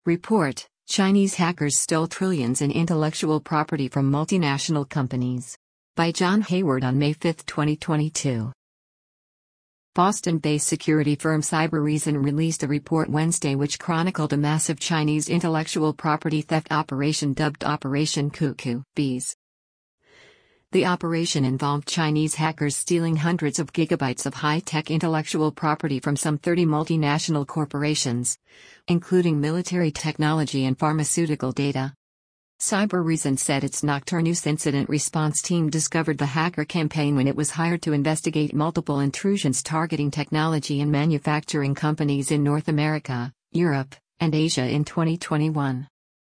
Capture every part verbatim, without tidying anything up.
Report: Chinese hackers stole trillions in intellectual property from multinational companies. By John Hayward on May fifth, twenty twenty-two. Boston-based security firm Cybereason released a report Wednesday which chronicled a massive Chinese intellectual property theft operation dubbed Operation Cuckoo Bees. The operation involved Chinese hackers stealing hundreds of gigabytes of high-tech intellectual property from some thirty multinational corporations, including military technology and pharmaceutical data. Cybereason said its Nocturnus incident response team discovered the hacker campaign when it was hired to investigate multiple intrusions targeting technology and manufacturing companies in North America, Europe, and Asia in twenty twenty-one.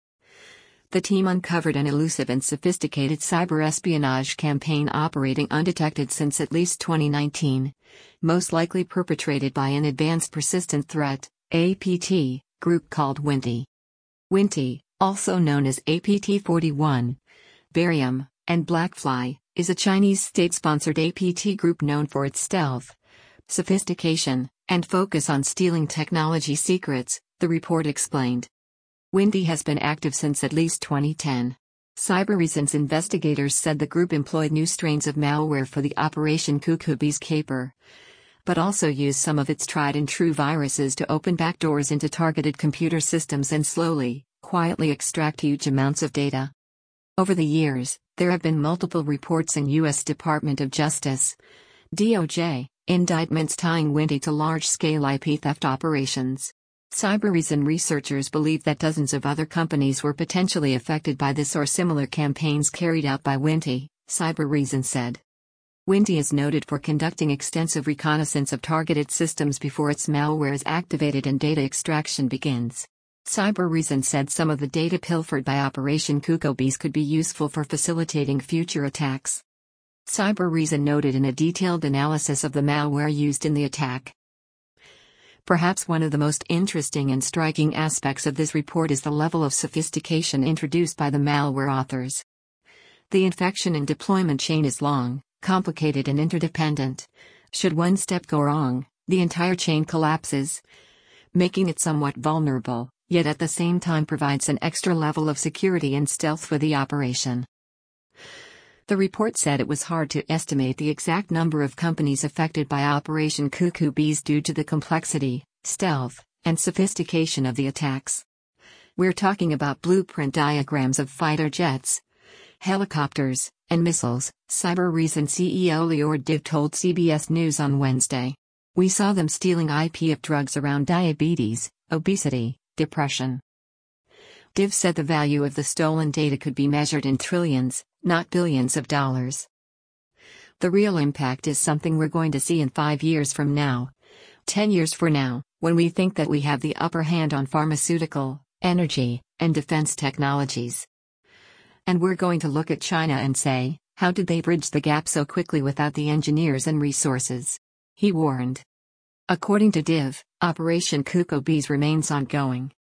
The team uncovered an elusive and sophisticated cyber espionage campaign operating undetected since at least twenty nineteen, most likely perpetrated by an advanced persistent threat (A P T) group called Winty. Winty, also known as A P T forty-one, Barium, and Blackfly, is a Chinese state-sponsored A P T group known for its stealth, sophistication, and focus on stealing technology secrets, the report explained. Winty has been active since at least twenty ten. Cybereason's investigators said the group employed new strains of malware for the Operation Cuckoo Bees caper, but also used some of its tried-and-true viruses to open backdoors into targeted computer systems and slowly, quietly extract huge amounts of data. Over the years, there have been multiple reports in U S Department of Justice (D O J) indictments tying Winty to large-scale I P theft operations. Cybereason researchers believe that dozens of other companies were potentially affected by this or similar campaigns carried out by Winty, Cybereason said. Winty is noted for conducting extensive reconnaissance of targeted systems before its malware is activated and data extraction begins. Cybereason said some of the data pilfered by Operation Cuckoo Bees could be useful for facilitating future attacks. Cybereason noted in a detailed analysis of the malware used in the attack. Perhaps one of the most interesting and striking aspects of this report is the level of sophistication introduced by the malware authors. The infection and deployment chain is long, complicated and interdependent. Should one step go wrong, the entire chain collapses, making it somewhat vulnerable, yet at the same time provides an extra level of security and stealth for the operation. The report said it was hard to estimate the exact number of companies affected by Operation Cuckoo Bees due to the complexity, stealth, and sophistication of the attacks. We're talking about blueprint diagrams of fighter jets, helicopters, and missiles, Cybereason C E O Lior Div told C B S News on Wednesday. We saw them stealing I P of drugs around diabetes, obesity, depression. Div said the value of the stolen data could be measured in trillions, not billions of dollars. The real impact is something we're going to see in five years from now, ten years from now, when we think that we have the upper hand on pharmaceutical, energy, and defense technologies. And we're going to look at China and say, how did they bridge the gap so quickly without the engineers and resources? He warned. According to Div, Operation Cuckoo Bees remains ongoing.